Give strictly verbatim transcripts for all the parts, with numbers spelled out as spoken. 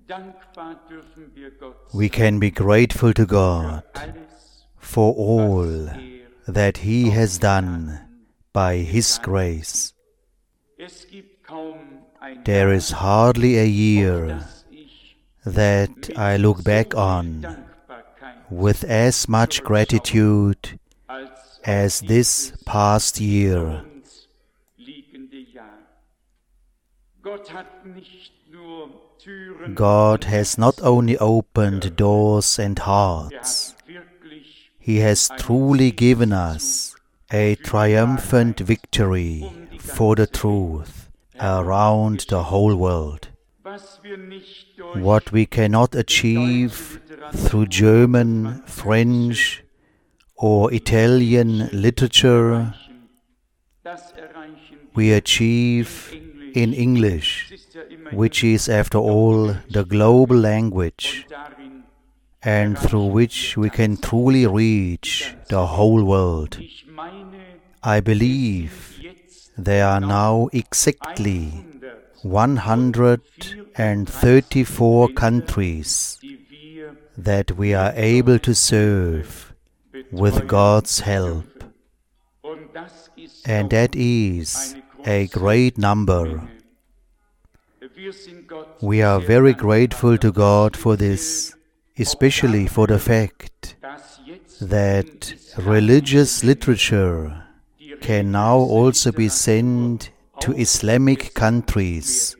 We can be grateful to God for all that He has done by His grace. There is hardly a year that I look back on with as much gratitude as this past year. God has not only opened doors and hearts, He has truly given us a triumphant victory for the truth around the whole world. What we cannot achieve through German, French, or Italian literature, we achieve in English, which is, after all, the global language, and through which we can truly reach the whole world. I believe there are now exactly one hundred thirty-four countries that we are able to serve with God's help. And that is a great number. We are very grateful to God for this, especially for the fact that religious literature can now also be sent to Islamic countries,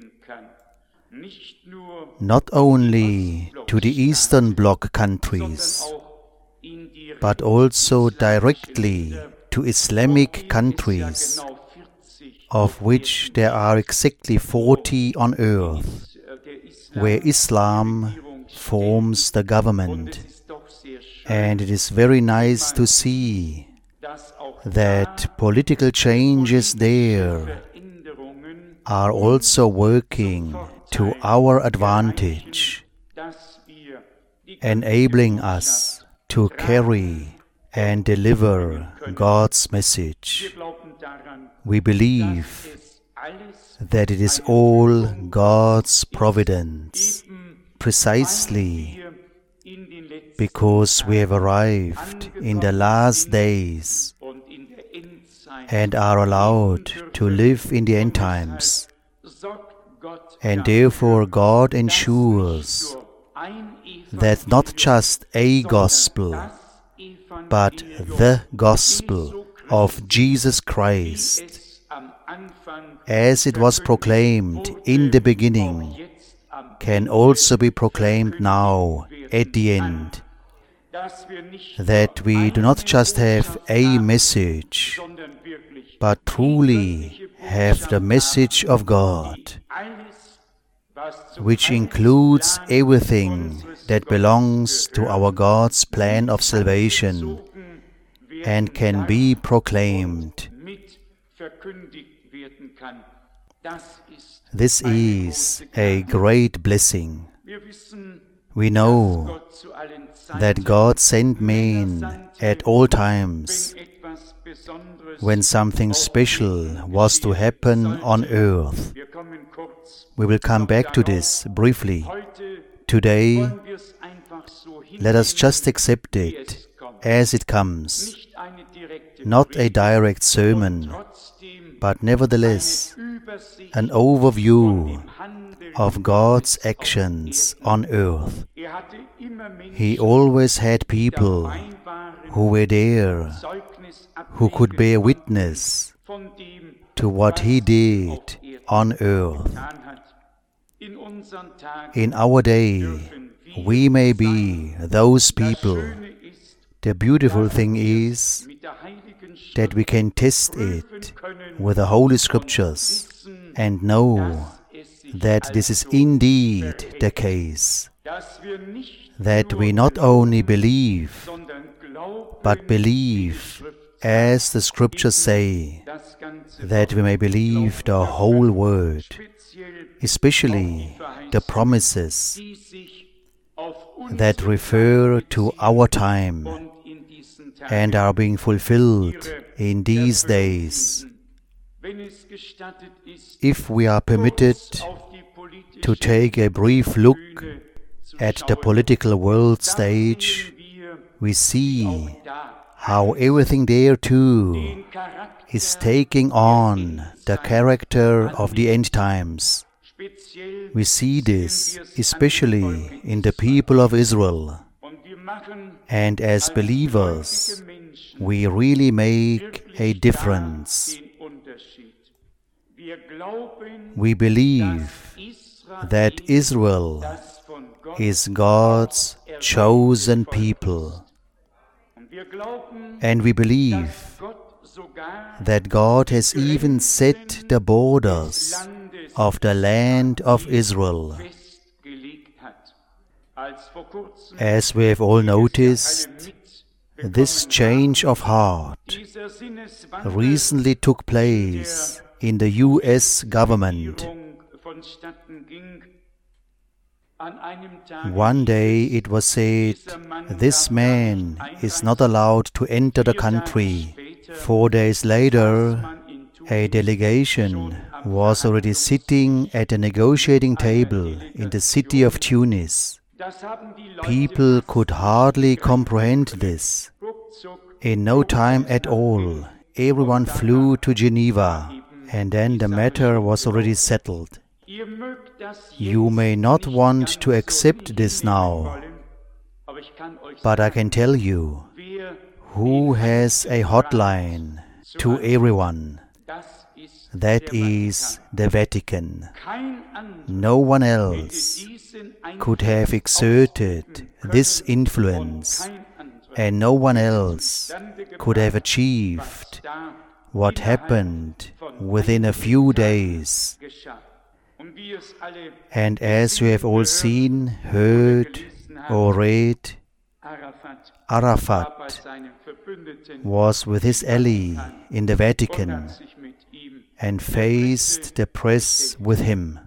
not only to the Eastern Bloc countries, but also directly to Islamic countries, of which there are exactly forty on earth, where Islam forms the government. And it is very nice to see that political changes there are also working to our advantage, enabling us to carry and deliver God's message. We believe that it is all God's providence, precisely because we have arrived in the last days and are allowed to live in the end times. And therefore God ensures that not just a gospel, but the gospel of Jesus Christ, as it was proclaimed in the beginning, can also be proclaimed now at the end. That we do not just have a message, but truly have the message of God, which includes everything that belongs to our God's plan of salvation and can be proclaimed. This is a great blessing. We know that God sent men at all times when something special was to happen on earth. We will come back to this briefly. Today, let us just accept it as it comes. Not a direct sermon, but nevertheless an overview of God's actions on earth. He always had people who were there, who could bear witness to what He did on earth. In our day, we may be those people. The beautiful thing is that we can test it with the Holy Scriptures and know that this is indeed the case, that we not only believe, but believe as the Scriptures say, that we may believe the whole Word, especially the promises that refer to our time and are being fulfilled in these days. If we are permitted to take a brief look at the political world stage, we see how everything there too is taking on the character of the end times. We see this especially in the people of Israel. And as believers, we really make a difference. We believe that Israel is God's chosen people. And we believe that God has even set the borders of the land of Israel. As we have all noticed, this change of heart recently took place in the U S government. One day it was said, this man is not allowed to enter the country. Four days later, a delegation was already sitting at a negotiating table in the city of Tunis. People could hardly comprehend this. In no time at all, everyone flew to Geneva, and then the matter was already settled. You may not want to accept this now, but I can tell you who has a hotline to everyone. That is the Vatican. No one else could have exerted this influence, and no one else could have achieved what happened within a few days. And as you have all seen, heard, or read, Arafat was with his ally in the Vatican and faced the press with him.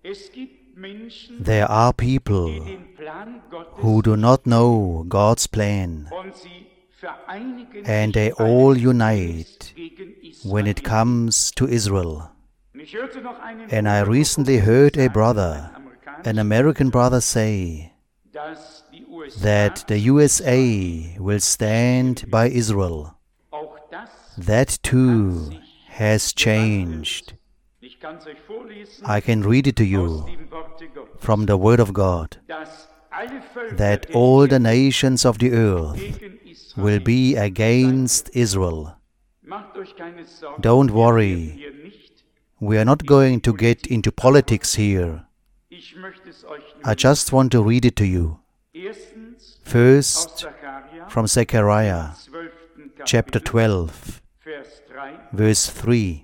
There are people who do not know God's plan, and they all unite when it comes to Israel. And I recently heard a brother, an American brother, say that the U S A will stand by Israel. That too has changed. I can read it to you from the Word of God, that all the nations of the earth will be against Israel. Don't worry. We are not going to get into politics here. I just want to read it to you. First, from Zechariah, chapter twelve, verse three.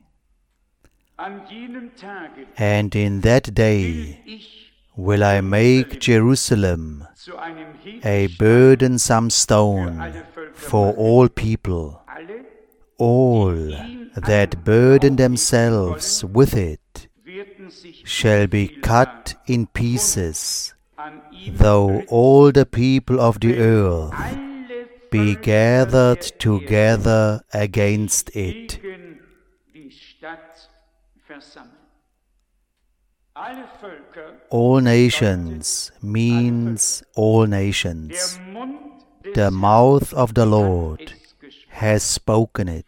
And in that day will I make Jerusalem a burdensome stone for all people. All that burden themselves with it shall be cut in pieces, though all the people of the earth be gathered together against it. All nations means all nations. The mouth of the Lord has spoken it.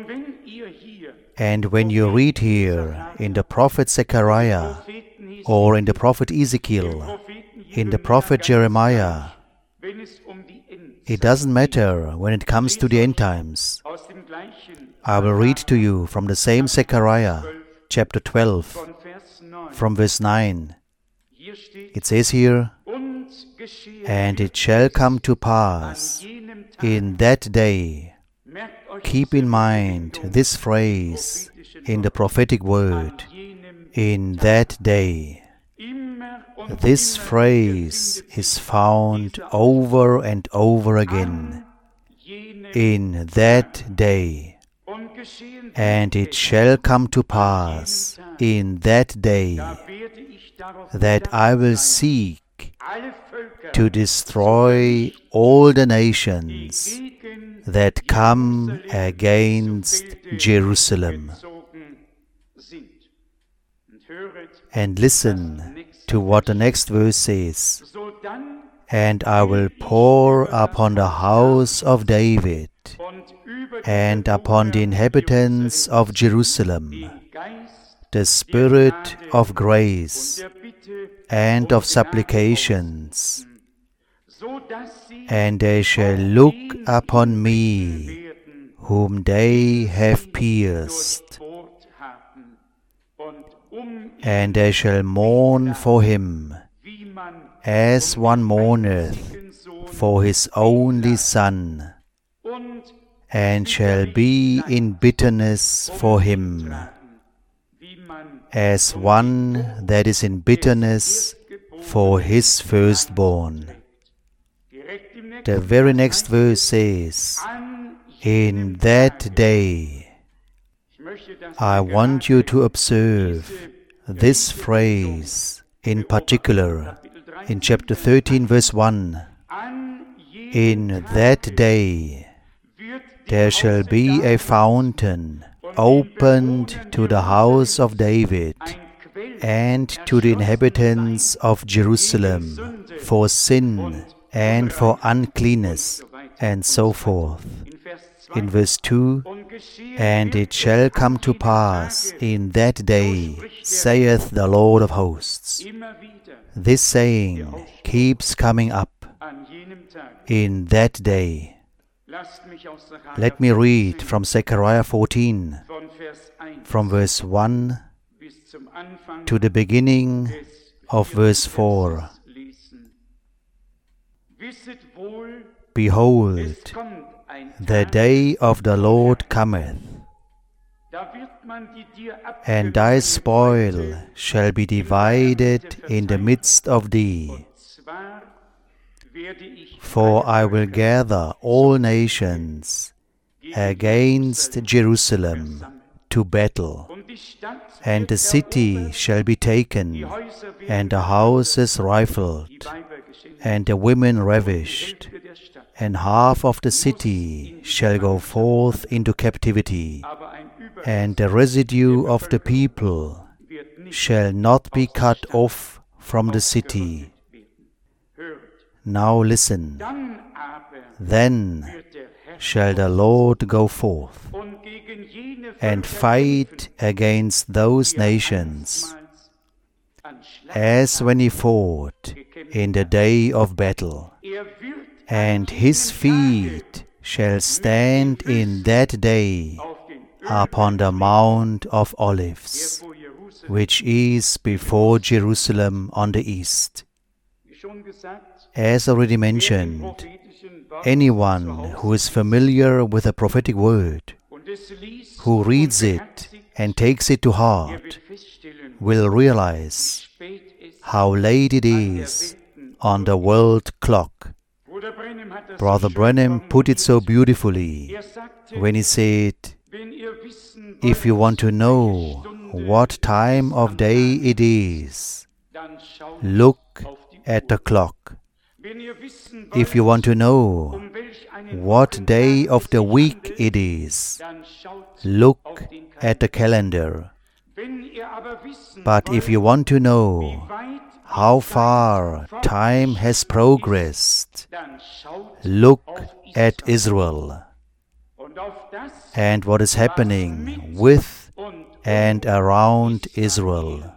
And when you read here in the prophet Zechariah, or in the prophet Ezekiel, in the prophet Jeremiah, it doesn't matter when it comes to the end times. I will read to you from the same Zechariah, chapter twelve, from verse nine. It says here, and it shall come to pass in that day. Keep in mind this phrase in the prophetic word, in that day. This phrase is found over and over again, in that day. And it shall come to pass in that day that I will seek to destroy all the nations that come against Jerusalem. And listen to what the next verse says. And I will pour upon the house of David and upon the inhabitants of Jerusalem the spirit of grace and of supplications, and they shall look upon me whom they have pierced, and they shall mourn for him as one mourneth for his only son, and shall be in bitterness for him, as one that is in bitterness for his firstborn. The very next verse says, in that day. I want you to observe this phrase in particular in chapter thirteen, verse one. In that day there shall be a fountain opened to the house of David and to the inhabitants of Jerusalem for sin and for uncleanness, and so forth. In verse two, and it shall come to pass in that day, saith the Lord of hosts. This saying keeps coming up. In that day. Let me read from Zechariah fourteen, from verse one to the beginning of verse four. Behold, the day of the Lord cometh, and thy spoil shall be divided in the midst of thee. For I will gather all nations against Jerusalem to battle, and the city shall be taken, and the houses rifled, and the women ravished, and half of the city shall go forth into captivity, and the residue of the people shall not be cut off from the city. Now listen. Then shall the Lord go forth and fight against those nations, as when he fought in the day of battle. And his feet shall stand in that day upon the Mount of Olives, which is before Jerusalem on the east. As already mentioned, anyone who is familiar with a prophetic word, who reads it and takes it to heart, will realize how late it is on the world clock. Brother Branham put it so beautifully when he said, if you want to know what time of day it is, look at the clock. If you want to know what day of the week it is, look at the calendar. But if you want to know how far time has progressed, look at Israel and what is happening with and around Israel.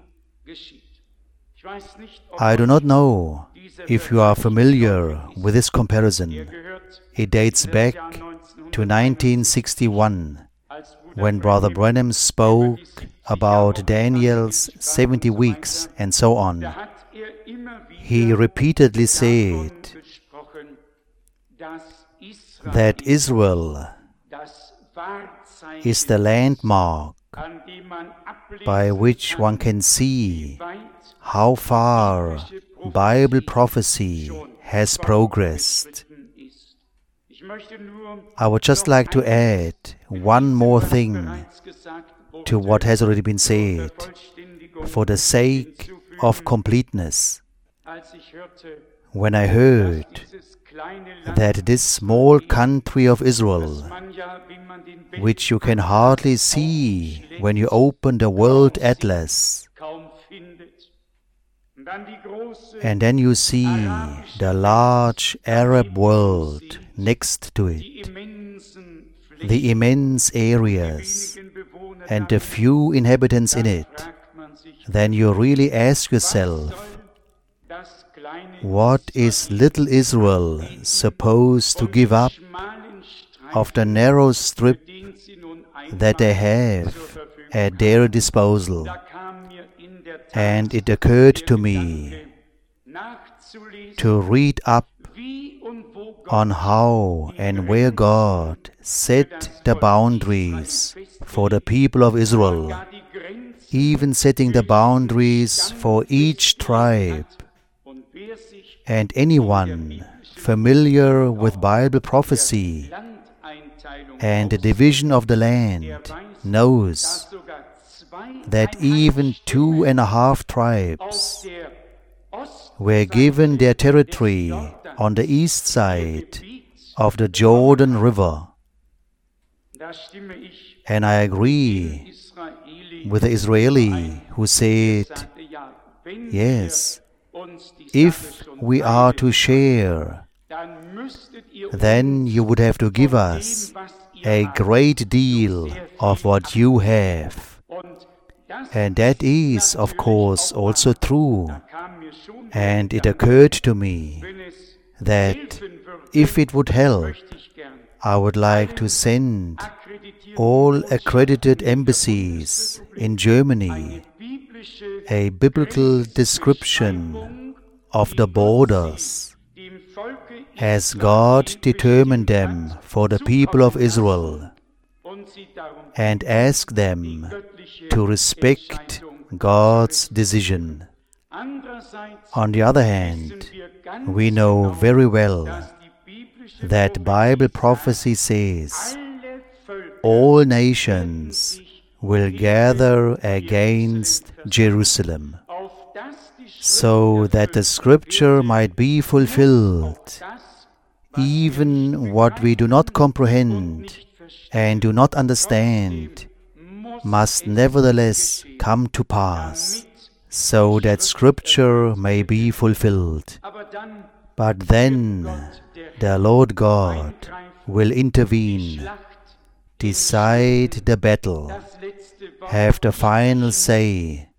I do not know if you are familiar with this comparison. It dates back to nineteen sixty-one, when Brother Branham spoke about Daniel's seventy weeks and so on. He repeatedly said that Israel is the landmark by which one can see how far Bible prophecy has progressed. I would just like to add one more thing to what has already been said, for the sake of completeness. When I heard that this small country of Israel, which you can hardly see when you open the World Atlas, And then you see the large Arab world next to it, the immense areas, and the few inhabitants in it. Then you really ask yourself, what is little Israel supposed to give up of the narrow strip that they have at their disposal? And it occurred to me to read up on how and where God set the boundaries for the people of Israel, even setting the boundaries for each tribe. And anyone familiar with Bible prophecy and the division of the land knows that even two and a half tribes were given their territory on the east side of the Jordan River. And I agree with the Israeli who said, yes, if we are to share, then you would have to give us a great deal of what you have. And that is, of course, also true. And it occurred to me that if it would help, I would like to send all accredited embassies in Germany a biblical description of the borders as God determined them for the people of Israel, and ask them to respect God's decision. On the other hand, we know very well that Bible prophecy says all nations will gather against Jerusalem, so that the scripture might be fulfilled. Even what we do not comprehend and do not understand must nevertheless come to pass, so that scripture may be fulfilled. But then the Lord God will intervene, decide the battle, have the final say,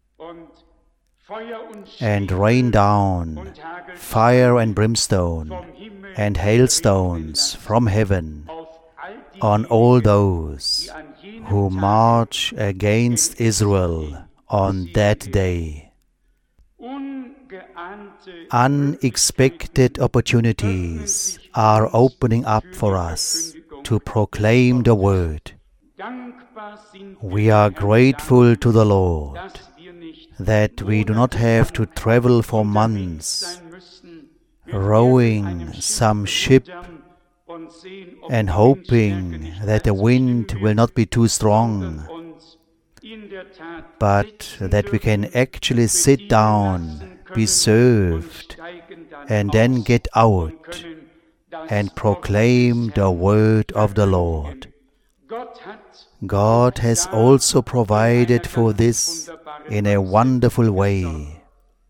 and rain down fire and brimstone and hailstones from heaven on all those who march against Israel on that day. Unexpected opportunities are opening up for us to proclaim the word. We are grateful to the Lord that we do not have to travel for months, rowing some ship and hoping that the wind will not be too strong, but that we can actually sit down, be served, and then get out and proclaim the word of the Lord. God has also provided for this in a wonderful way.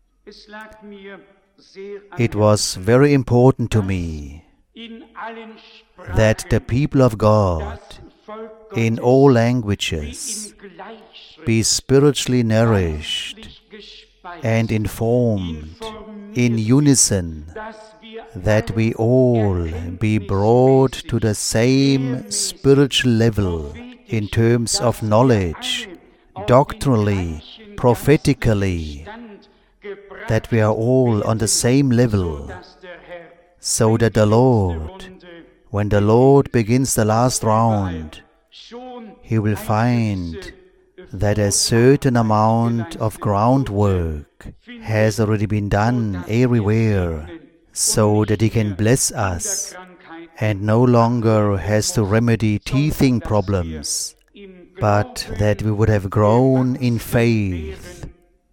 It was very important to me that the people of God in all languages be spiritually nourished and informed in unison, that we all be brought to the same spiritual level in terms of knowledge, doctrinally, prophetically, that we are all on the same level, so that the Lord, when the Lord begins the last round, He will find that a certain amount of groundwork has already been done everywhere, so that He can bless us and no longer has to remedy teething problems, but that we would have grown in faith,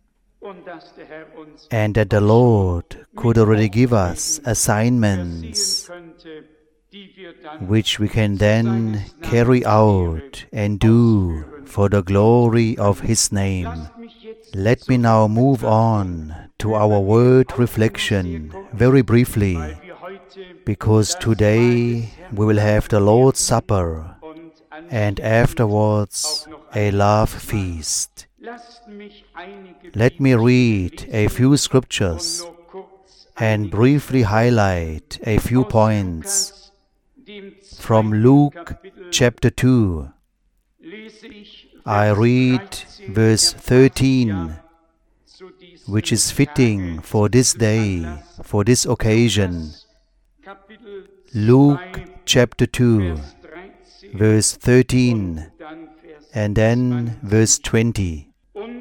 and that the Lord could already give us assignments which we can then carry out and do for the glory of His name. Let me now move on to our word reflection very briefly, because today we will have the Lord's Supper and afterwards a love feast. Let me read a few scriptures and briefly highlight a few points from Luke chapter two. I read verse thirteen, which is fitting for this day, for this occasion. Luke chapter two, verse thirteen, and then verse twenty.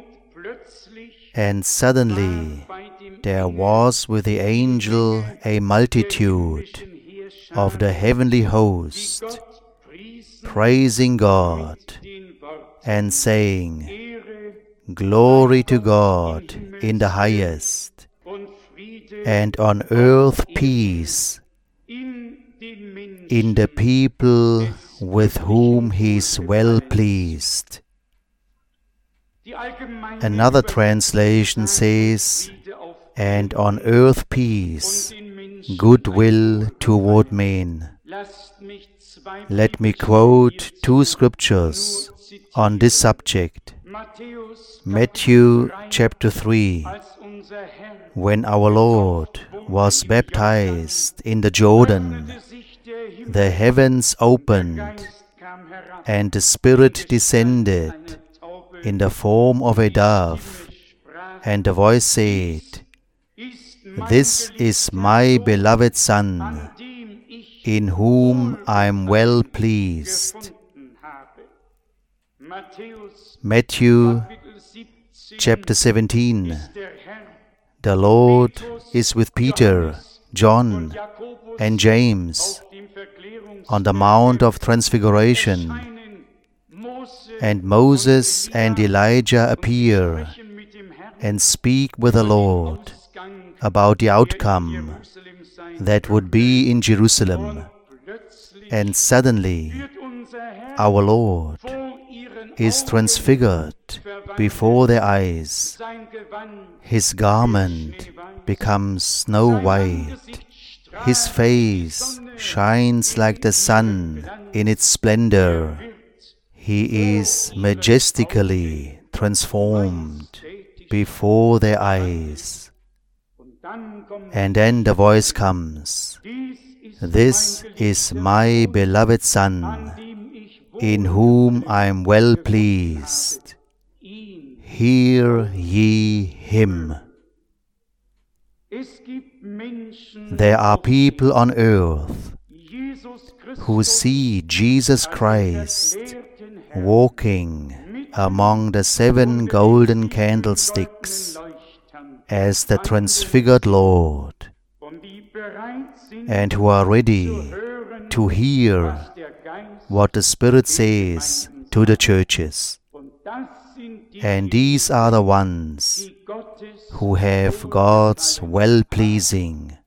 And suddenly there was with the angel a multitude of the heavenly host, praising God and saying, Glory to God in the highest, and on earth peace in the people with whom He is well pleased. Another translation says, and on earth peace, goodwill toward men. Let me quote two scriptures on this subject. Matthew chapter three, when our Lord was baptized in the Jordan, the heavens opened, and the Spirit descended in the form of a dove, and the voice said, This is my beloved Son, in whom I am well pleased. Matthew chapter seventeen. The Lord is with Peter, John, and James on the Mount of Transfiguration, and Moses and Elijah appear and speak with the Lord about the outcome that would be in Jerusalem. And suddenly our Lord is transfigured before their eyes. His garment becomes snow white. His face shines like the sun in its splendor. He is majestically transformed before their eyes. And then the voice comes, This is my beloved Son, in whom I am well pleased. Hear ye Him. There are people on earth who see Jesus Christ walking among the seven golden candlesticks as the transfigured Lord, and who are ready to hear what the Spirit says to the churches. And these are the ones who have God's well-pleasing.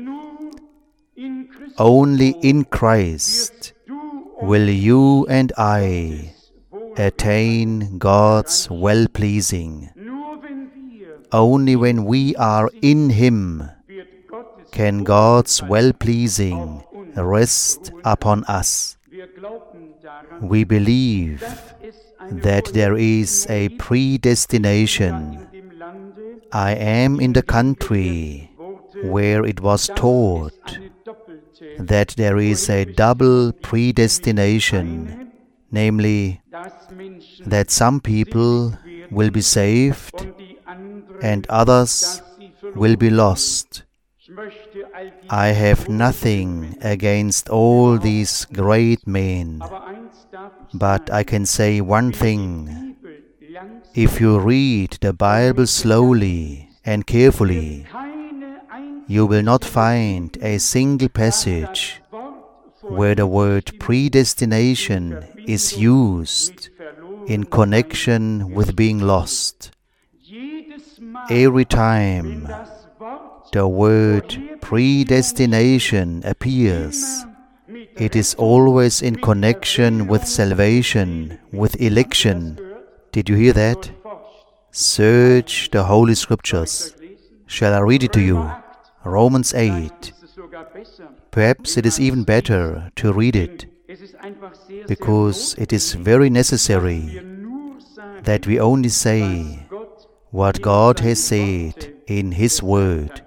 Only in Christ will you and I attain God's well-pleasing. Only when we are in Him can God's well-pleasing rest upon us. We believe that there is a predestination. I am in the country where it was taught that there is a double predestination, namely that some people will be saved and others will be lost. I have nothing against all these great men, but I can say one thing. If you read the Bible slowly and carefully, you will not find a single passage where the word predestination is used in connection with being lost. Every time the word predestination appears, it is always in connection with salvation, with election. Did you hear that? Search the Holy Scriptures. Shall I read it to you? Romans eight. Perhaps it is even better to read it, because it is very necessary that we only say what God has said in His Word.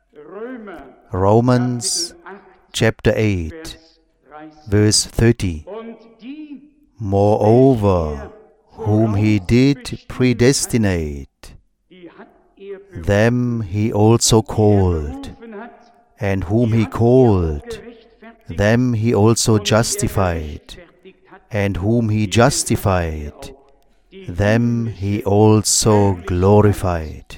Romans chapter eight, verse thirty. Moreover, whom He did predestinate, them He also called, and whom He called, them He also justified, and whom He justified, them He also glorified.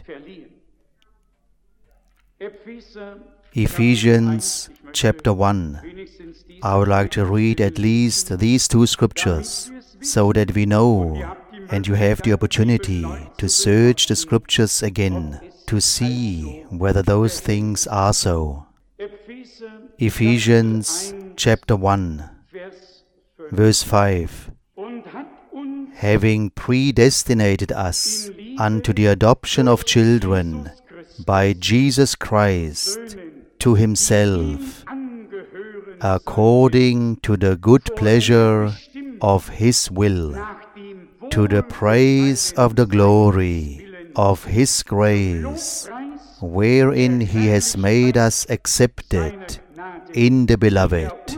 Ephesians chapter one. I would like to read at least these two scriptures, so that we know, and you have the opportunity to search the Scriptures again, to see whether those things are so. Ephesians chapter one, verse five. Having predestinated us unto the adoption of children by Jesus Christ to Himself, according to the good pleasure of His will, to the praise of the glory of His grace, wherein He has made us accepted in the Beloved.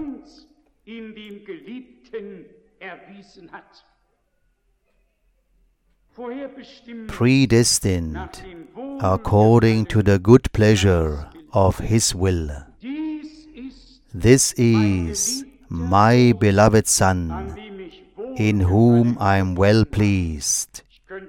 Predestined according to the good pleasure of His will. This is my beloved Son, in whom I am well pleased.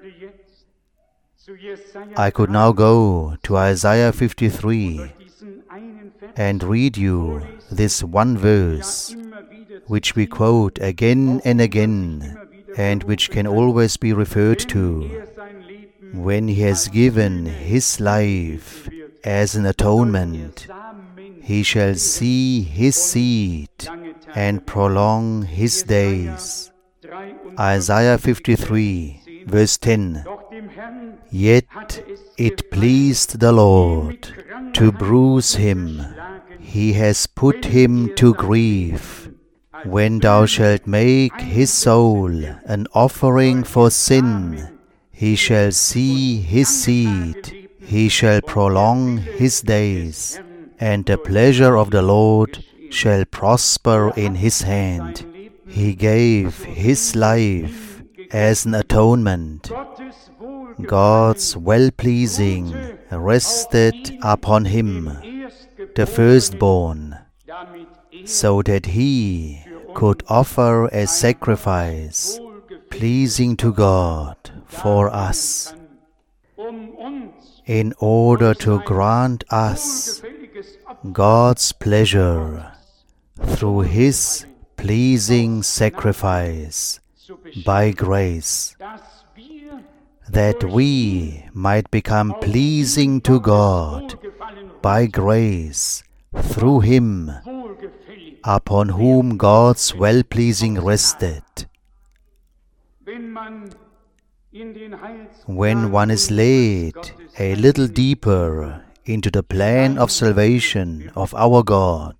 I could now go to Isaiah fifty-three and read you this one verse, which we quote again and again, and which can always be referred to. When He has given His life as an atonement, He shall see His seed and prolong His days. Isaiah fifty-three, verse ten. Yet it pleased the Lord to bruise Him. He has put Him to grief. When thou shalt make His soul an offering for sin, He shall see His seed, He shall prolong His days, and the pleasure of the Lord shall prosper in His hand. He gave His life as an atonement. God's well-pleasing rested upon Him, the firstborn, so that He could offer a sacrifice pleasing to God for us, in order to grant us God's pleasure through His pleasing sacrifice by grace, that we might become pleasing to God by grace through Him, upon whom God's well-pleasing rested. When one is laid a little deeper into the plan of salvation of our God,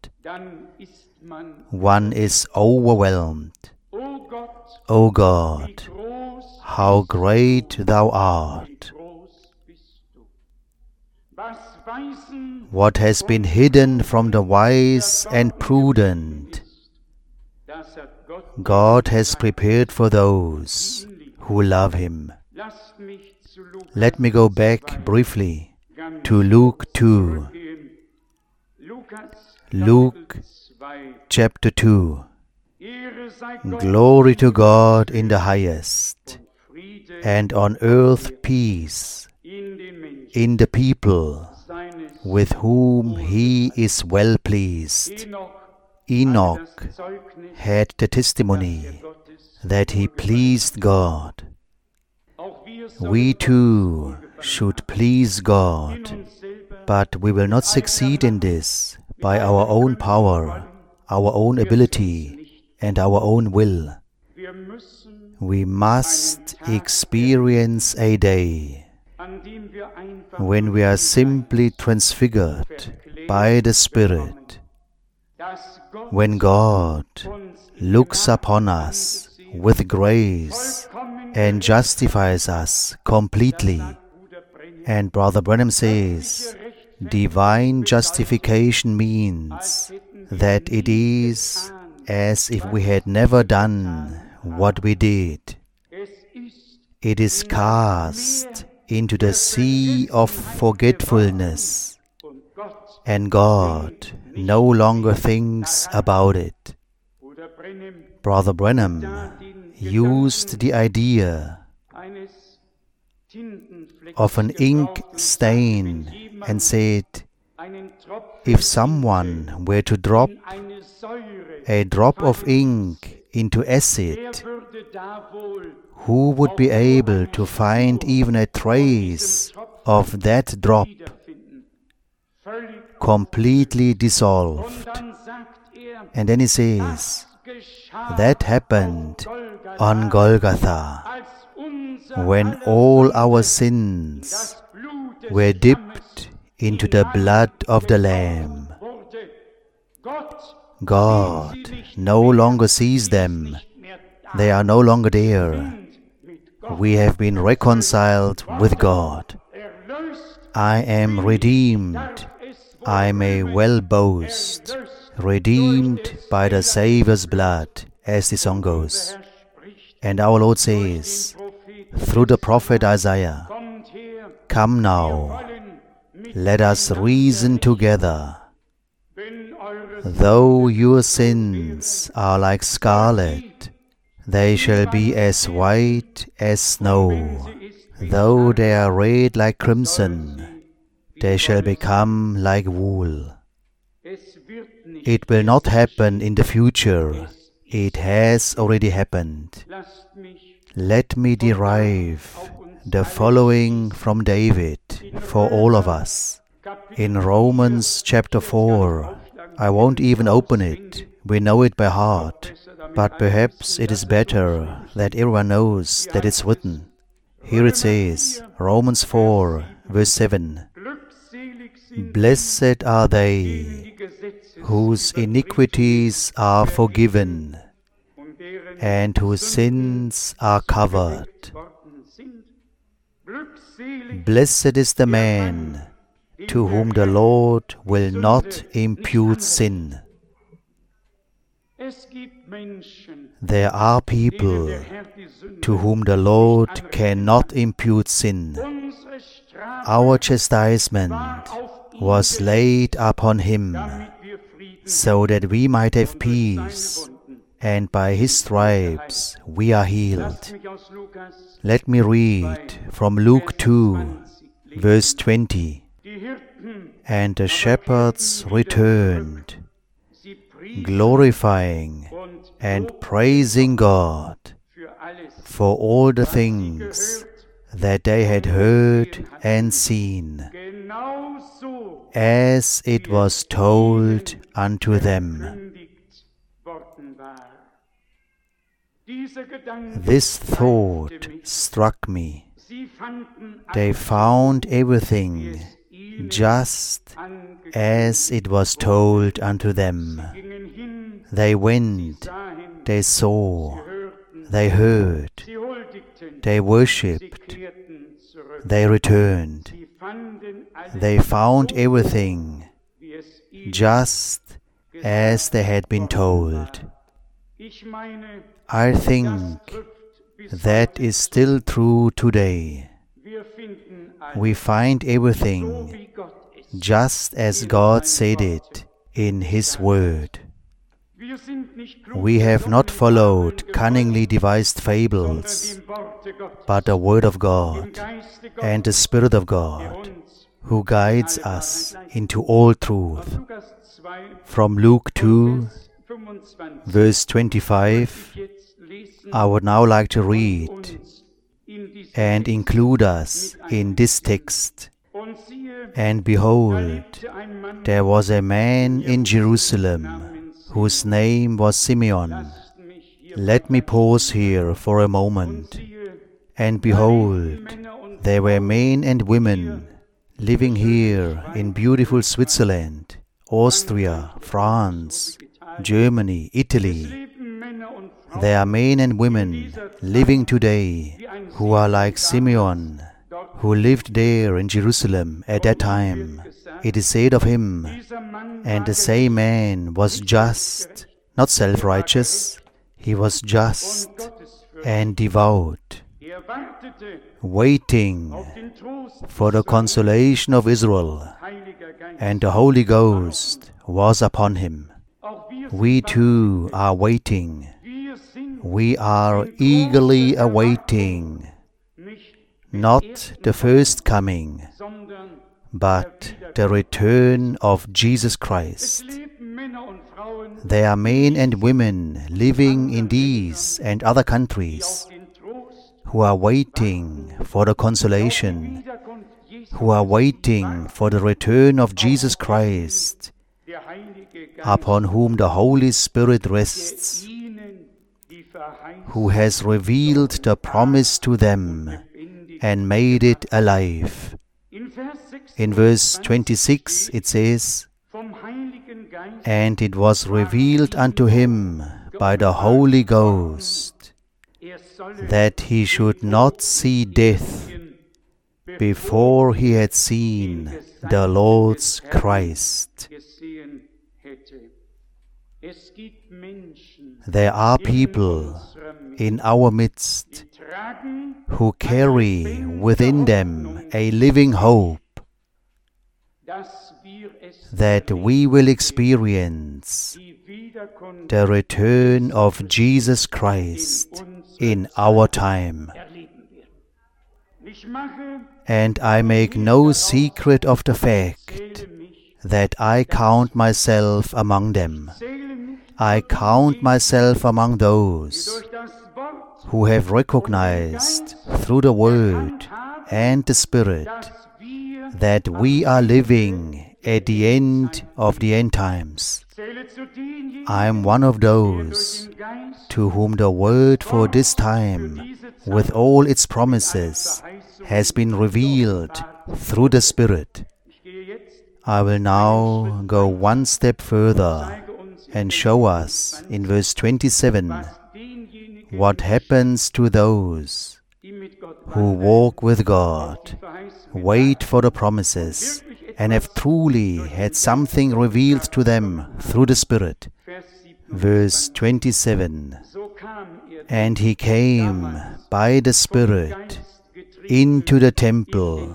one is overwhelmed. O God, how great Thou art! What has been hidden from the wise and prudent, God has prepared for those who love Him. Let me go back briefly to Luke two. Luke chapter two. Glory to God in the highest, and on earth peace in the people with whom He is well pleased. Enoch had the testimony that he pleased God. We too should please God, but we will not succeed in this by our own power, our own ability, and our own will. we must experience a day when we are simply transfigured by the Spirit, when God looks upon us with grace and justifies us completely. And Brother Branham says, divine justification means that it is as if we had never done what we did. It is cast into the sea of forgetfulness, and God no longer thinks about it. Brother Branham used the idea of an ink stain and said, if someone were to drop a drop of ink into acid, who would be able to find even a trace of that drop completely dissolved? And then he says, that happened on Golgotha, when all our sins were dipped into the blood of the Lamb. God no longer sees them. They are no longer there. We have been reconciled with God. I am redeemed. I may well boast, redeemed by the Savior's blood, as the song goes. And our Lord says, through the prophet Isaiah, come now, let us reason together. Though your sins are like scarlet, they shall be as white as snow. Though they are red like crimson, they shall become like wool. It will not happen in the future. It has already happened. Let me derive the following from David for all of us. In Romans chapter four, I won't even open it. We know it by heart. But perhaps it is better that everyone knows that it's written. Here it says, Romans four, verse seven, blessed are they whose iniquities are forgiven and whose sins are covered. Blessed is the man to whom the Lord will not impute sin. There are people to whom the Lord cannot impute sin. Our chastisement was laid upon him, so that we might have peace, and by his stripes we are healed. Let me read from Luke two, verse twenty. And the shepherds returned, glorifying and praising God for all the things that they had heard and seen, as it was told unto them. This thought struck me. They found everything just as it was told unto them. They went, they saw, they heard, they worshipped, they returned. They found everything just as they had been told. I think that is still true today. We find everything just as God said it in His Word. We have not followed cunningly devised fables, but the Word of God and the Spirit of God, who guides us into all truth. From Luke two, verse twenty-five, I would now like to read and include us in this text. And behold, there was a man in Jerusalem whose name was Simeon. Let me pause here for a moment. And behold, there were men and women living here in beautiful Switzerland, Austria, France, Germany, Italy. There are men and women living today who are like Simeon, who lived there in Jerusalem at that time. It is said of him, and the same man was just, not self-righteous, he was just and devout, waiting for the consolation of Israel, and the Holy Ghost was upon him. We too are waiting. We are eagerly awaiting, not the first coming, but the return of Jesus Christ. There are men and women living in these and other countries who are waiting for the consolation, who are waiting for the return of Jesus Christ, upon whom the Holy Spirit rests, who has revealed the promise to them and made it alive. In verse twenty-six it says, "And it was revealed unto him by the Holy Ghost, that he should not see death before he had seen the Lord's Christ." There are people in our midst who carry within them a living hope that we will experience the return of Jesus Christ in our time. And I make no secret of the fact that I count myself among them. I count myself among those who have recognized through the Word and the Spirit that we are living at the end of the end times. I am one of those to whom the Word for this time, with all its promises, has been revealed through the Spirit. I will now go one step further and show us in verse twenty-seven what happens to those who walk with God, wait for the promises, and have truly had something revealed to them through the Spirit. Verse twenty-seven, "And he came by the Spirit into the temple,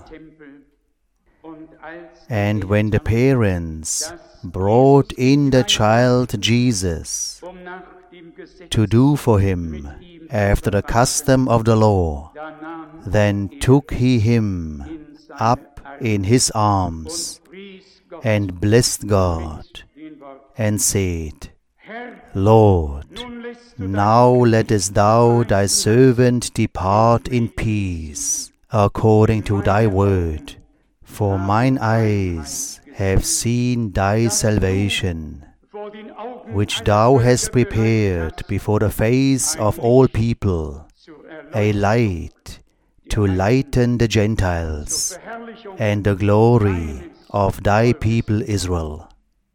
and when the parents brought in the child Jesus to do for him after the custom of the law, then took he him up in his arms and blessed God and said, Lord, now lettest thou thy servant depart in peace, according to thy word. For mine eyes have seen thy salvation, which thou hast prepared before the face of all people, a light to lighten the Gentiles, and the glory of thy people Israel."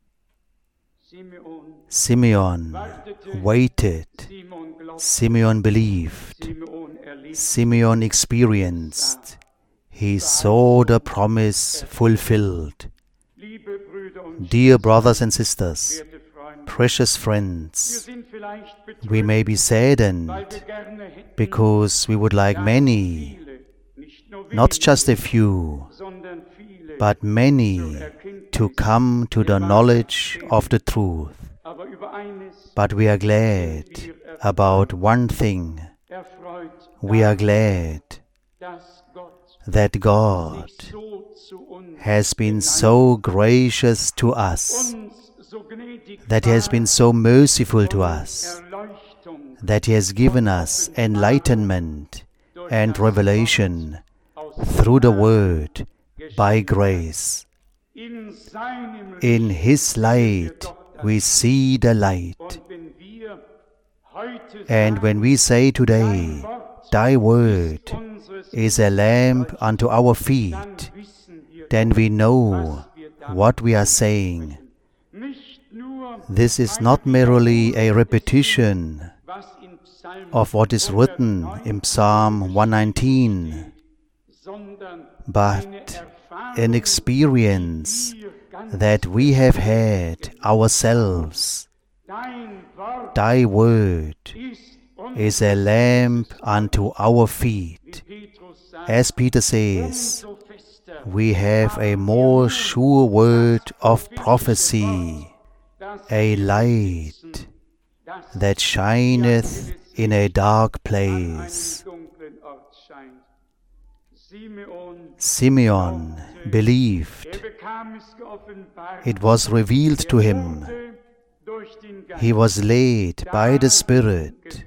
Simeon waited, Simeon believed, Simeon experienced, he saw the promise fulfilled. Dear brothers and sisters, precious friends, we may be saddened because we would like many, not just a few, but many, to come to the knowledge of the truth. But we are glad about one thing. We are glad that God has been so gracious to us, that He has been so merciful to us, that He has given us enlightenment and revelation through the Word by grace. In His light we see the light. And when we say today, Thy word is a lamp unto our feet, then we know what we are saying. This is not merely a repetition of what is written in Psalm one nineteen, but an experience that we have had ourselves. Thy word is a lamp unto our feet. As Peter says, we have a more sure word of prophecy, a light that shineth in a dark place. Simeon believed. It was revealed to him. He was led by the Spirit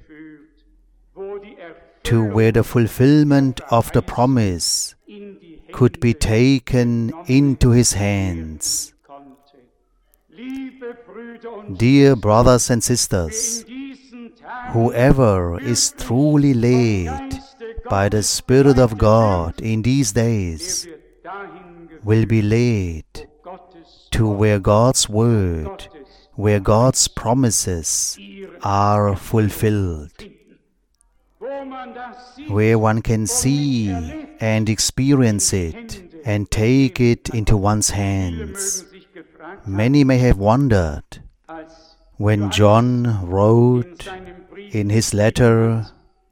to where the fulfillment of the promise could be taken into his hands. Dear brothers and sisters, whoever is truly led by the Spirit of God in these days will be led to where God's word, where God's promises are fulfilled, where one can see and experience it and take it into one's hands. Many may have wondered when John wrote in his letter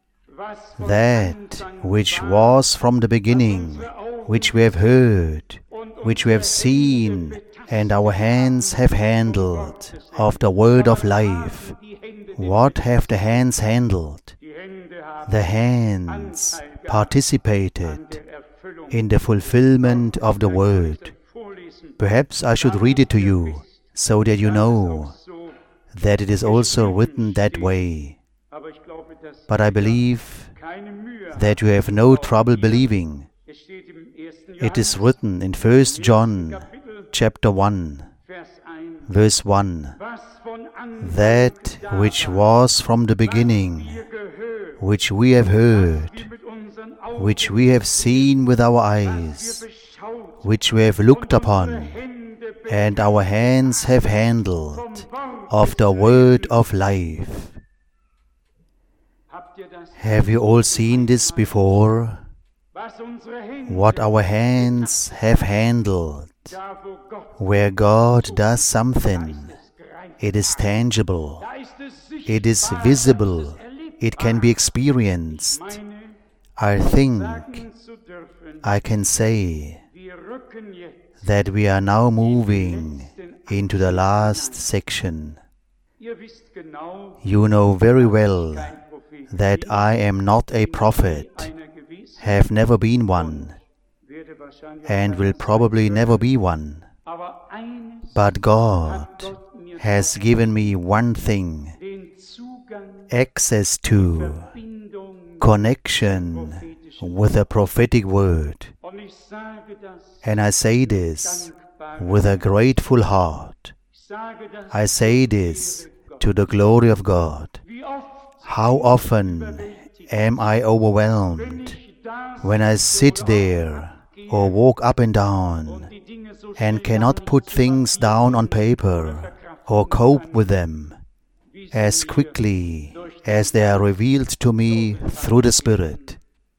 that which was from the beginning, which we have heard, which we have seen, and our hands have handled of the word of life. What have the hands handled? The hands participated in the fulfillment of the word. Perhaps I should read it to you, so that you know that it is also written that way. But I believe that you have no trouble believing. It is written in First John chapter one, verse one, that which was from the beginning, which we have heard, which we have seen with our eyes, which we have looked upon, and our hands have handled of the word of life. Have you all seen this before? What our hands have handled, where God does something, it is tangible, it is visible, it can be experienced. I think I can say that we are now moving into the last section. You know very well that I am not a prophet, have never been one, and will probably never be one. But God has given me one thing: access to, connection with a prophetic word. And I say this with a grateful heart. I say this to the glory of God. How often am I overwhelmed when I sit there or walk up and down and cannot put things down on paper or cope with them as quickly as they are revealed to me through the Spirit.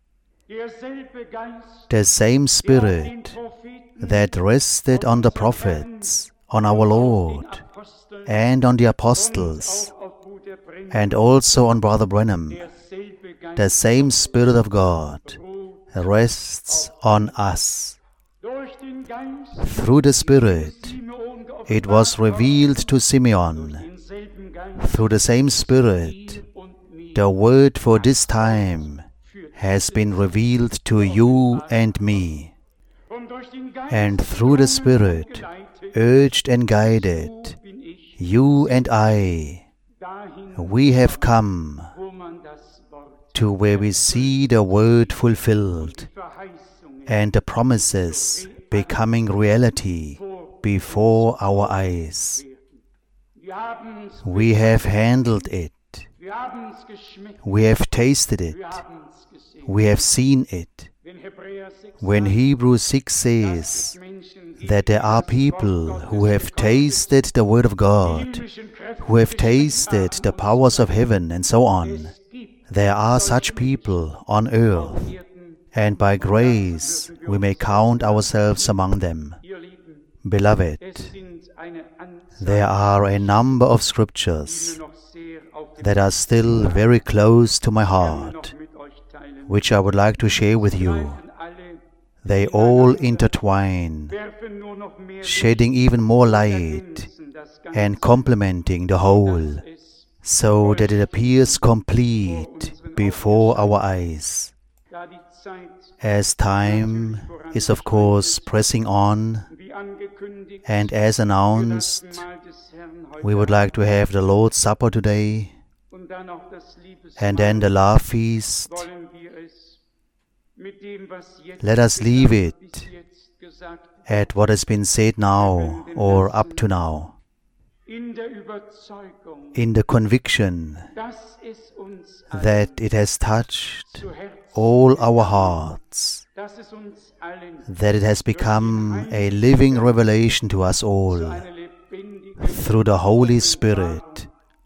The same Spirit that rested on the prophets, on our Lord, and on the apostles, and also on Brother Branham, the same Spirit of God rests on us. Through the Spirit, it was revealed to Simeon. Through the same Spirit, the word for this time has been revealed to you and me. And through the Spirit, urged and guided, you and I, we have come to where we see the word fulfilled and the promises becoming reality before our eyes. We have handled it. We have tasted it. We have seen it. When Hebrews six says that there are people who have tasted the Word of God, who have tasted the powers of heaven and so on, there are such people on earth, and by grace we may count ourselves among them. Beloved, there are a number of scriptures that are still very close to my heart, which I would like to share with you. They all intertwine, shedding even more light and complementing the whole, so that it appears complete before our eyes. As time is of course pressing on, and as announced, we would like to have the Lord's Supper today, and then the love feast. Let us leave it at what has been said now or up to now, in the conviction that it has touched all our hearts, that it has become a living revelation to us all through the Holy Spirit,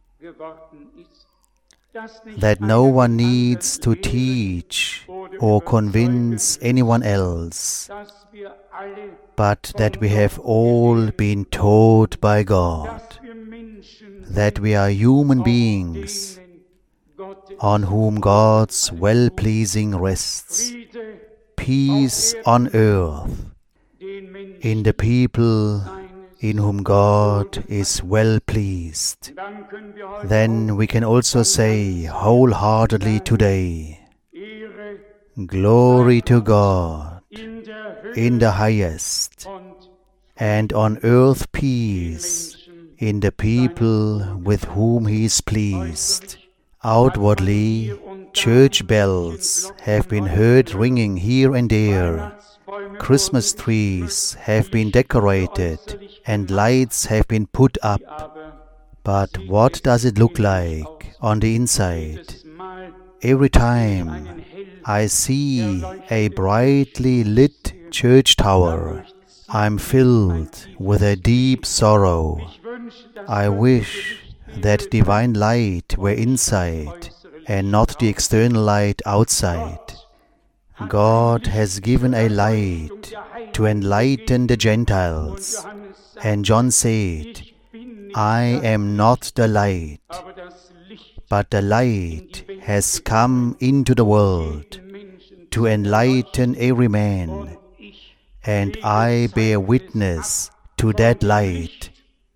that no one needs to teach or convince anyone else, but that we have all been taught by God, that we are human beings on whom God's well-pleasing rests. Peace on earth in the people in whom God is well pleased. Then we can also say wholeheartedly today, glory to God in the highest, and on earth peace in the people with whom He is pleased. Outwardly, church bells have been heard ringing here and there. Christmas trees have been decorated and lights have been put up. But what does it look like on the inside? Every time I see a brightly lit church tower, I'm filled with a deep sorrow. I wish that divine light were inside and not the external light outside. God has given a light to enlighten the Gentiles, and John said, I am not the light, but the light has come into the world to enlighten every man, and I bear witness to that light.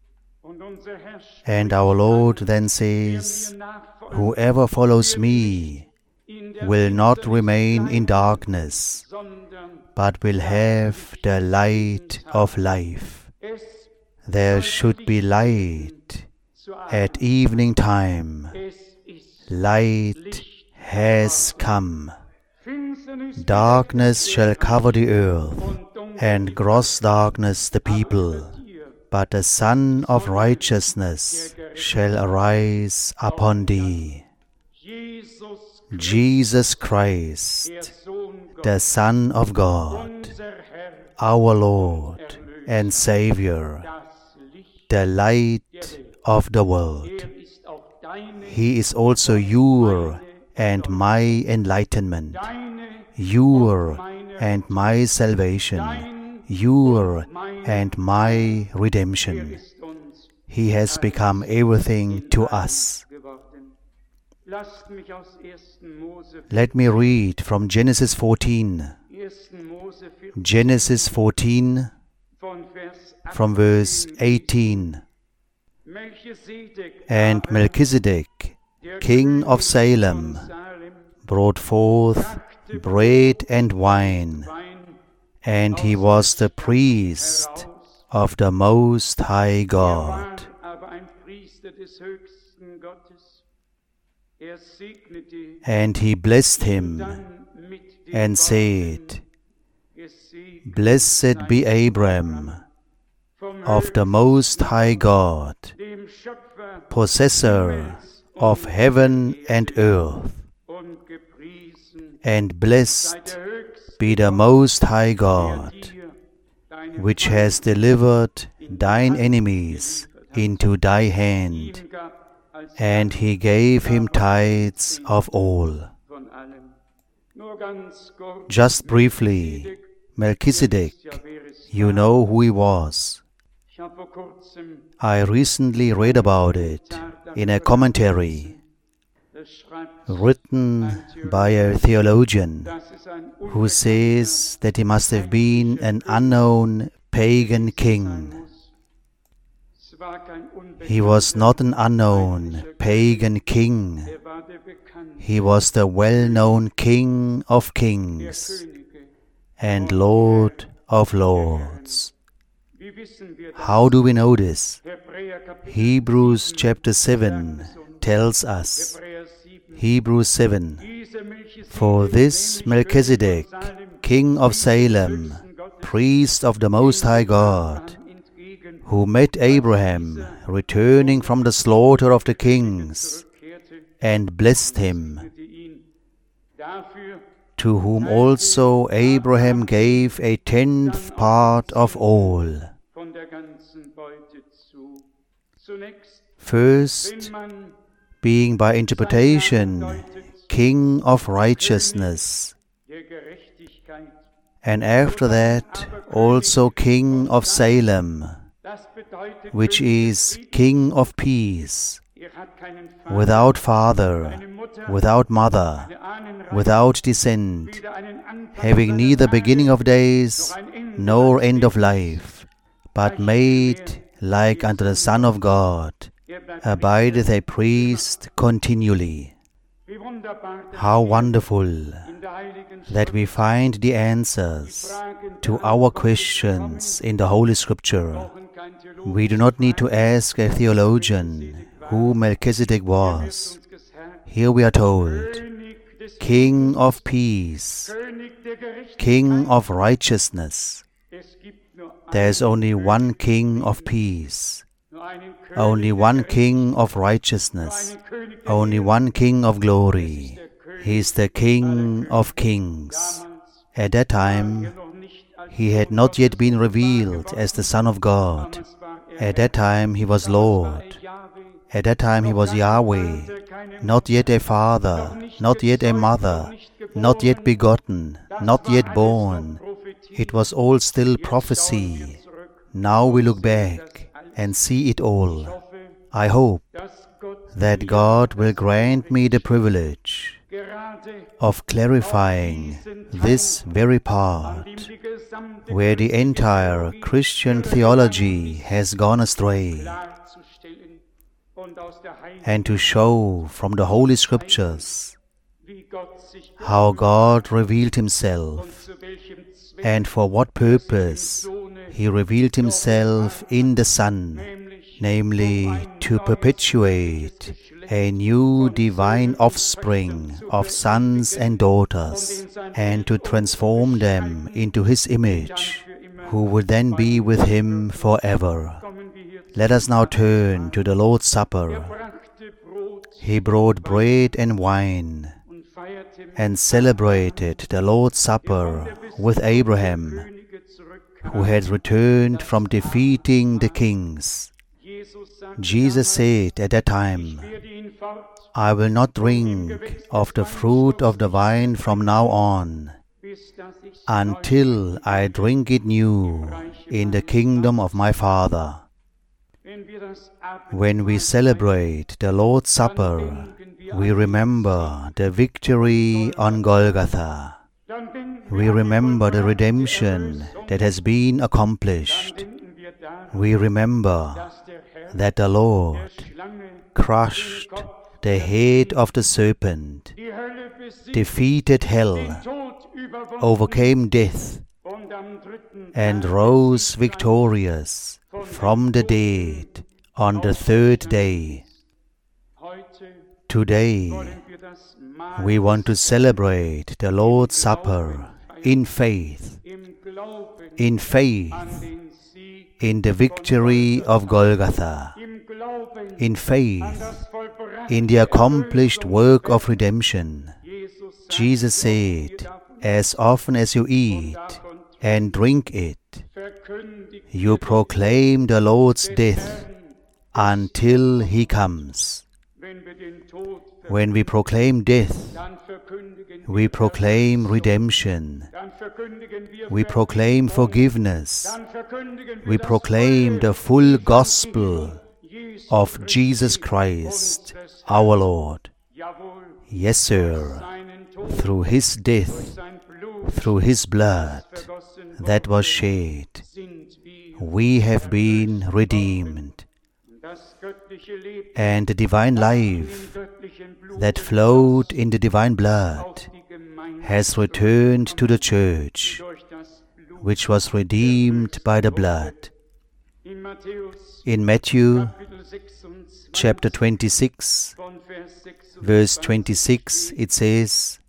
And our Lord then says, whoever follows me will not remain in darkness, but will have the light of life. There should be light at evening time. Light has come. Darkness shall cover the earth, and gross darkness the people. But the Sun of Righteousness shall arise upon thee. Jesus Christ, the Son of God, our Lord and Savior, the light of the world. He is also your and my enlightenment, your and my salvation, your and my redemption. He has become everything to us. Let me read from Genesis fourteen. Genesis fourteen, from verse eighteen. And Melchizedek, king of Salem, brought forth bread and wine, and he was the priest of the Most High God. And he blessed him and said, Blessed be Abram of the Most High God, possessor of heaven and earth. And blessed be the Most High God, which has delivered thine enemies into thy hand, and he gave him tithes of all. Just briefly, Melchizedek, you know who he was. I recently read about it in a commentary written by a theologian who says that he must have been an unknown pagan king. He was not an unknown pagan king. He was the well-known King of Kings and Lord of Lords. How do we know this? Hebrews chapter seven tells us, Hebrews seven, for this Melchizedek, king of Salem, priest of the Most High God, who met Abraham returning from the slaughter of the kings, and blessed him, to whom also Abraham gave a tenth part of all. First, being by interpretation King of righteousness, and after that also King of Salem, which is King of peace, without father, without mother, without descent, having neither beginning of days nor end of life, but made like unto the Son of God, abideth a priest continually. How wonderful that we find the answers to our questions in the Holy Scripture. We do not need to ask a theologian who Melchizedek was. Here we are told, King of peace, King of righteousness. There is only one King of peace, only one King of righteousness, only one King of glory. He is the King of kings. At that time, he had not yet been revealed as the Son of God. At that time, he was Lord. At that time, he was Yahweh, not yet a father, not yet a mother, not yet begotten, not yet born. It was all still prophecy. Now we look back and see it all. I hope that God will grant me the privilege of clarifying this very part where the entire Christian theology has gone astray, and to show from the Holy Scriptures how God revealed Himself and for what purpose He revealed Himself in the Son, namely to perpetuate a new divine offspring of sons and daughters, and to transform them into His image, who would then be with Him forever. Let us now turn to the Lord's Supper. He brought bread and wine, and celebrated the Lord's Supper with Abraham, who had returned from defeating the kings. Jesus said at that time, I will not drink of the fruit of the vine from now on, until I drink it new in the kingdom of my Father. When we celebrate the Lord's Supper, we remember the victory on Golgotha. We remember the redemption that has been accomplished. We remember that the Lord crushed the head of the serpent, defeated hell, overcame death, and rose victorious from the dead on the third day. Today, we want to celebrate the Lord's Supper in faith, in faith, in the victory of Golgotha, in faith in the accomplished work of redemption. Jesus said, as often as you eat and drink it, you proclaim the Lord's death until He comes. When we proclaim death, we proclaim redemption. We proclaim forgiveness. We proclaim the full gospel of Jesus Christ, our Lord. Yes, sir, through His death, through His blood that was shed, we have been redeemed. And the divine life that flowed in the divine blood has returned to the church, which was redeemed by the blood. In Matthew chapter twenty-six, verse twenty-six, it says,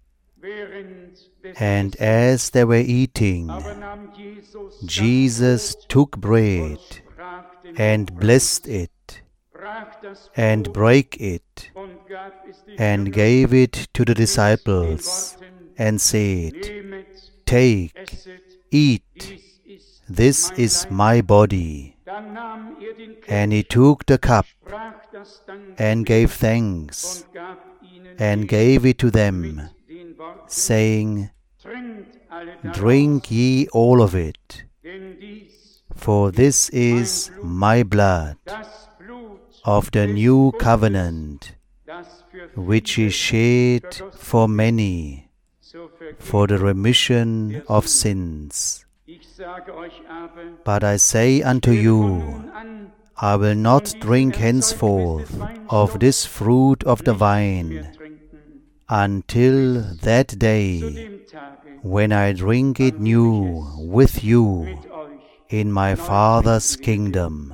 and as they were eating, Jesus took bread and blessed it, and brake it, and gave it to the disciples, and said, take, eat, this is my body. And He took the cup, and gave thanks, and gave it to them, saying, drink ye all of it, for this is my blood of the new covenant, which is shed for many for the remission of sins. But I say unto you, I will not drink henceforth of this fruit of the vine until that day when I drink it new with you in my Father's kingdom.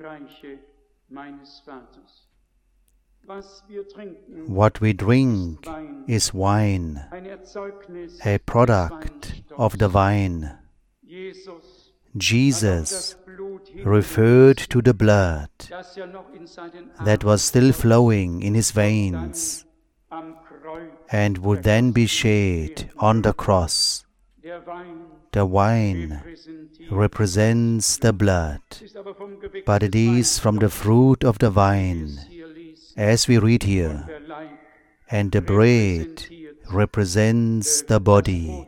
What we drink is wine, a product of the vine. Jesus referred to the blood that was still flowing in His veins and would then be shed on the cross. The wine represents the blood, but it is from the fruit of the vine, as we read here, and the bread represents the body.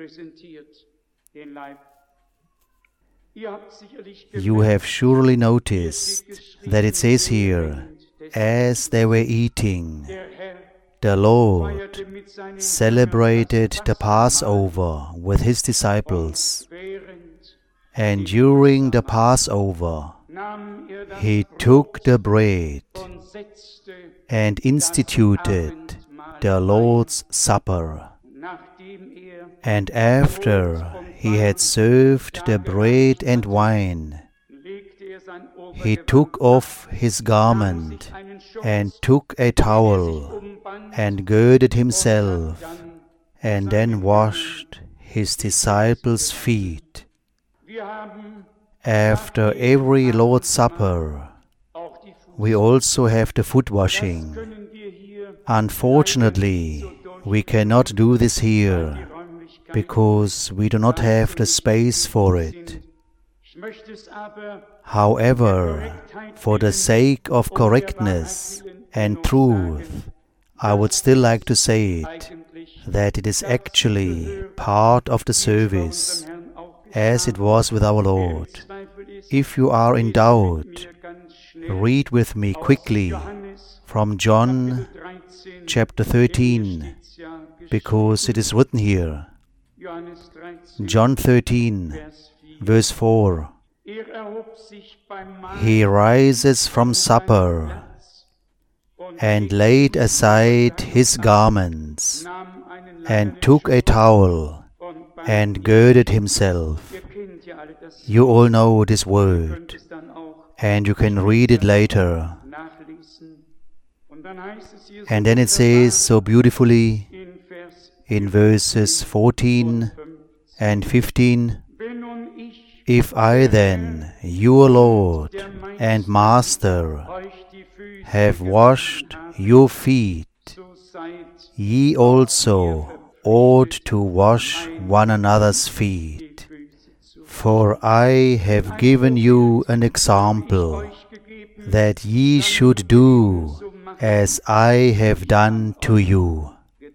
You have surely noticed that it says here, as they were eating, the Lord celebrated the Passover with His disciples, and during the Passover, He took the bread and instituted the Lord's Supper. And after He had served the bread and wine, He took off His garment and took a towel and girded Himself, and then washed His disciples' feet. After every Lord's Supper, we also have the foot washing. Unfortunately, we cannot do this here, because we do not have the space for it. However, for the sake of correctness and truth, I would still like to say it, that it is actually part of the service, as it was with our Lord. If you are in doubt, read with me quickly from John chapter thirteen, because it is written here. John thirteen, verse four. He rises from supper and laid aside his garments and took a towel and girded himself. You all know this word, and you can read it later. And then it says so beautifully in verses fourteen and fifteen, if I then, your Lord and Master, have washed your feet, ye also ought to wash one another's feet. For I have given you an example, that ye should do as I have done to you.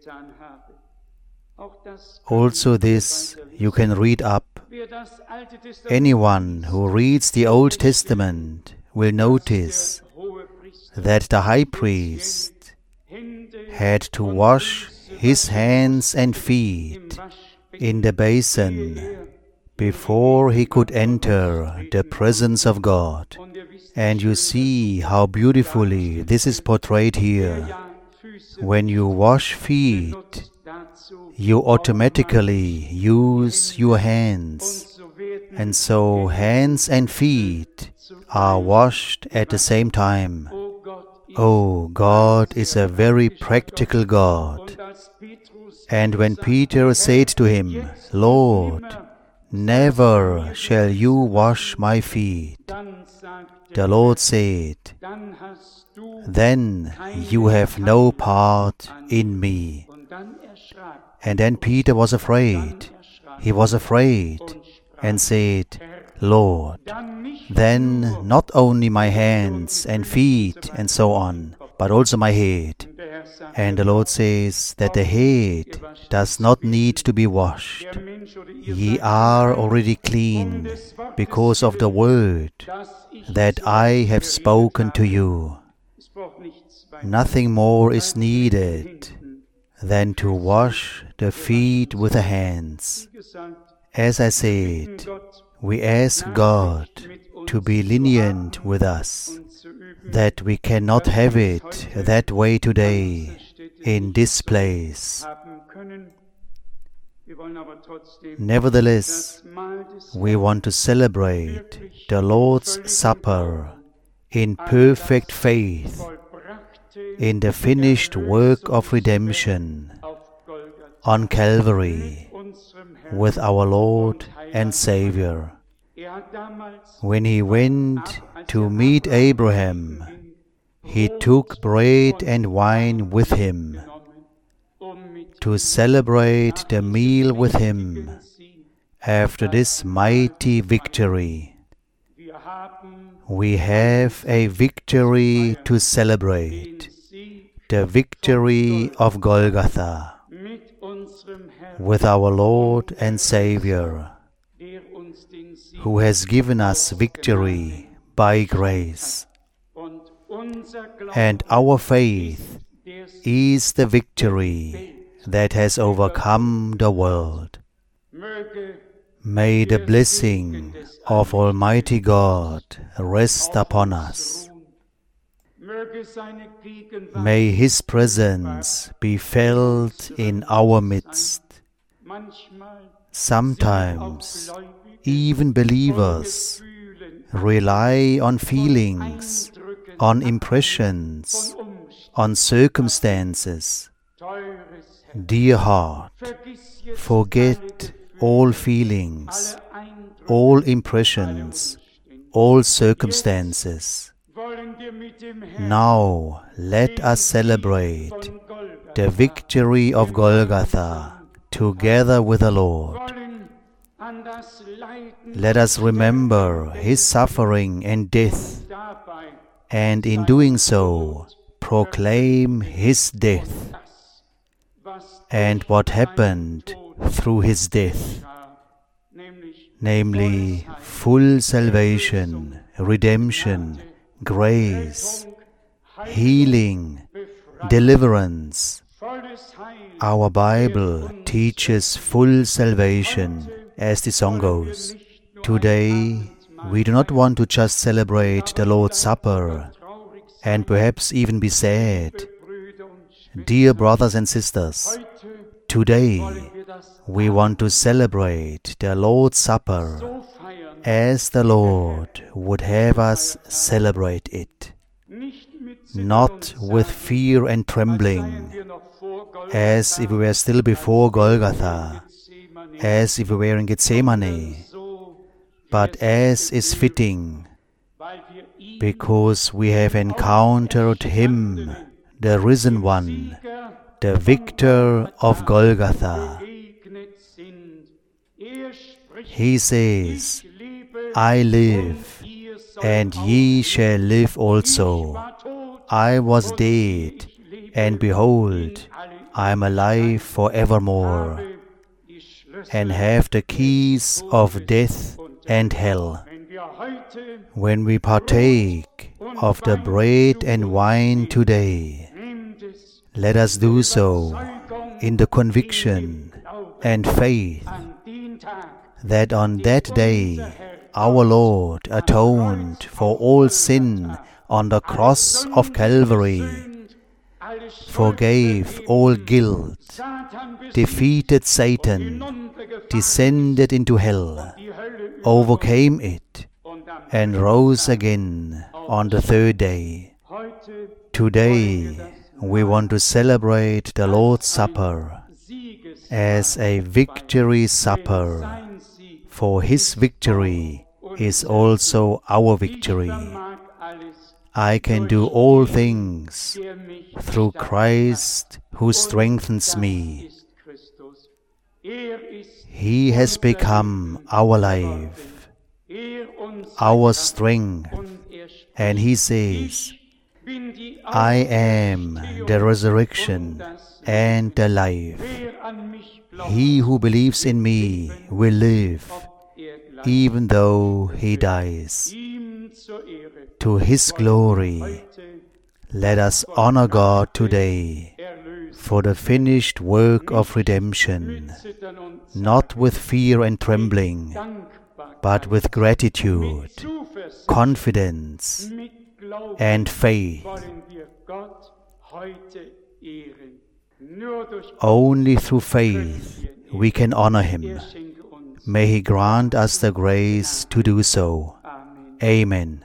Also this you can read up. Anyone who reads the Old Testament will notice that the high priest had to wash his hands and feet in the basin before he could enter the presence of God. And you see how beautifully this is portrayed here. When you wash feet, you automatically use your hands. And so hands and feet are washed at the same time. Oh, God is a very practical God. And when Peter said to him, Lord, never shall you wash my feet, the Lord said, then you have no part in me. And then Peter was afraid. He was afraid and said, Lord, then not only my hands and feet and so on, but also my head. And the Lord says that the head does not need to be washed. Ye are already clean because of the word that I have spoken to you. Nothing more is needed than to wash the feet with the hands. As I said, we ask God to be lenient with us, that we cannot have it that way today in this place. Nevertheless, we want to celebrate the Lord's Supper in perfect faith, in the finished work of redemption on Calvary with our Lord and Savior. When he went to meet Abraham, he took bread and wine with him to celebrate the meal with him after this mighty victory. We have a victory to celebrate, the victory of Golgotha, with our Lord and Savior, who has given us victory by grace. And our faith is the victory that has overcome the world. May the blessing of Almighty God rest upon us. May His presence be felt in our midst. Sometimes even believers rely on feelings, on impressions, on circumstances. Dear heart, forget all feelings, all impressions, all circumstances. Now let us celebrate the victory of Golgotha together with the Lord. Let us remember His suffering and death, and in doing so, proclaim His death and what happened through His death, namely full salvation, redemption, grace, healing, deliverance. Our Bible teaches full salvation, as the song goes. Today, we do not want to just celebrate the Lord's Supper and perhaps even be sad. Dear brothers and sisters, today we want to celebrate the Lord's Supper as the Lord would have us celebrate it, not with fear and trembling, as if we were still before Golgotha, as if we were in Gethsemane, but as is fitting, because we have encountered Him, the risen one, the victor of Golgotha. He says, I live, and ye shall live also. I was dead, and behold, I am alive for evermore, and have the keys of death and hell. When we partake of the bread and wine today, let us do so in the conviction and faith that on that day our Lord atoned for all sin on the cross of Calvary, forgave all guilt, defeated Satan, descended into hell, overcame it, and rose again on the third day. Today we want to celebrate the Lord's Supper as a victory supper, for His victory is also our victory. I can do all things through Christ who strengthens me. He has become our life, our strength, and He says, I am the resurrection and the life. He who believes in me will live, even though he dies. To His glory, let us honor God today for the finished work of redemption, not with fear and trembling, but with gratitude, confidence, and faith. Only through faith we can honor Him. May He grant us the grace to do so. Amen.